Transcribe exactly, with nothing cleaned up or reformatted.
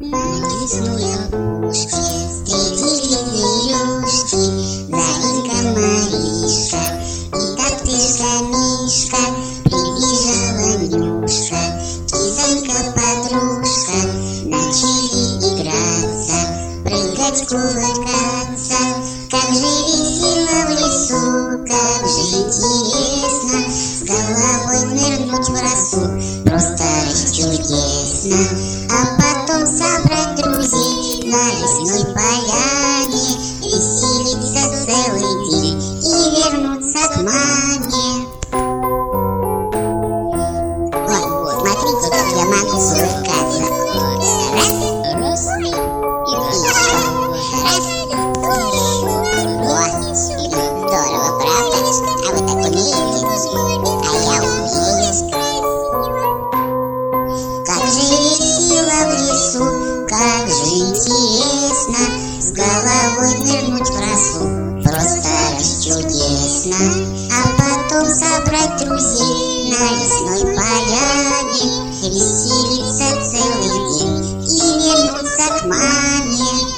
На лесной опушке встретили зверюшки Заринка, Маришка и топтышка Мишка. Прибежала Нюшка, кизонька, подружка, начали играться, прыгать, кувыркаться. Как же весело в лесу, как же интересно с головой нырнуть в росу, просто чудесно. А потом собрать друзей на лесной поляне, веселиться целый день и вернуться к маме. Вот, смотрите, как я могу кувыркаться. Раз, раз, и еще. Раз, вот, здорово, правда? А вы так умеете? А я умею. Как же весело в лесу, как же интересно с головой нырнуть в росу, просто чудесно. А потом собрать друзей на лесной поляне, веселиться целый день и вернуться к маме.